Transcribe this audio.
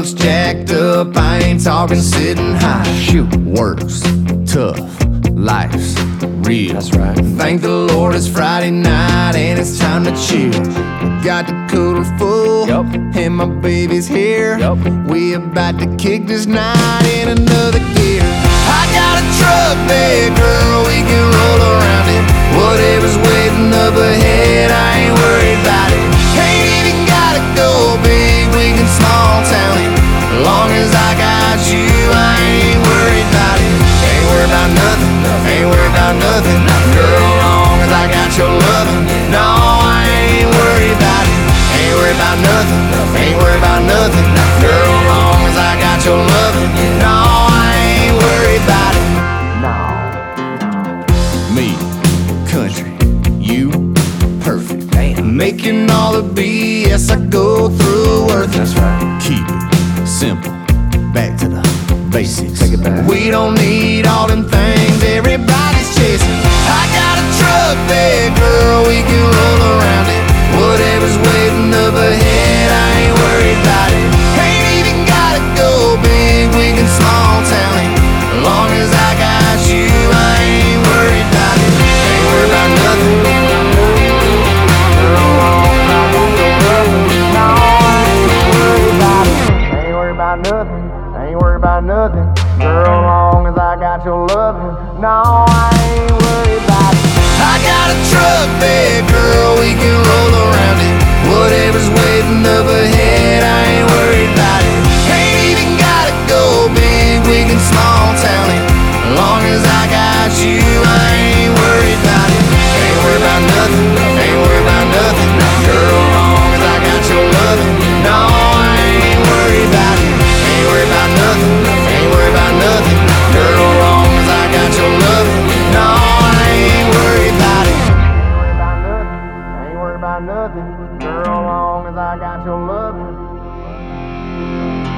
looks jacked up, I ain't talking sitting high. Shoot, works tough, life's real. That's right. Thank the Lord it's Friday night and it's time to chill. We got the cooler full, Yup. and my baby's here. Yup. We about to kick this night in another gear. I got a truck bed, girl, we can roll around it. Whatever's waiting up ahead, I ain't worried about it. Ain't even gotta go big, we can small town it. As long as I got you, I ain't worried about it. Ain't worried about nothing, ain't worried about nothing. Girl, long as I got your loving, no, I ain't worried about it. Ain't worried about nothing, ain't worried about nothing. Girl, long as I got your loving, no, I ain't worried about it. Me, country, you, perfect. Making all the BS I go through worth it. That's right. Keep it simple, back to the basics. Take it back. We don't need all them things everybody's chasing. I got a truck bed, girl, we can roll around it. Whatever's waiting up ahead, I ain't worried about it. Ain't even gotta go big, we can small town it. As long as I got you, I ain't worried about it. Ain't worried about nothing. Ain't worried about nothing. Girl, long as I got your loving, no, I ain't worried about it. I got a truck bed, girl, we can roll around it. Whatever's waiting up ahead, I ain't worried about it. Ain't even gotta go big, we can small town it. As long as I got you, I ain't worried about it. Ain't worried about nothing, ain't worried about nothing. Girl, long as I got your loving, no, I ain't worried about it. Ain't worried about nothing, ain't worried about nothing. Girl, long as I got your loving, no, I ain't worried about it. Ain't worried about nothing, ain't worried about nothing. Girl, long as I got your loving.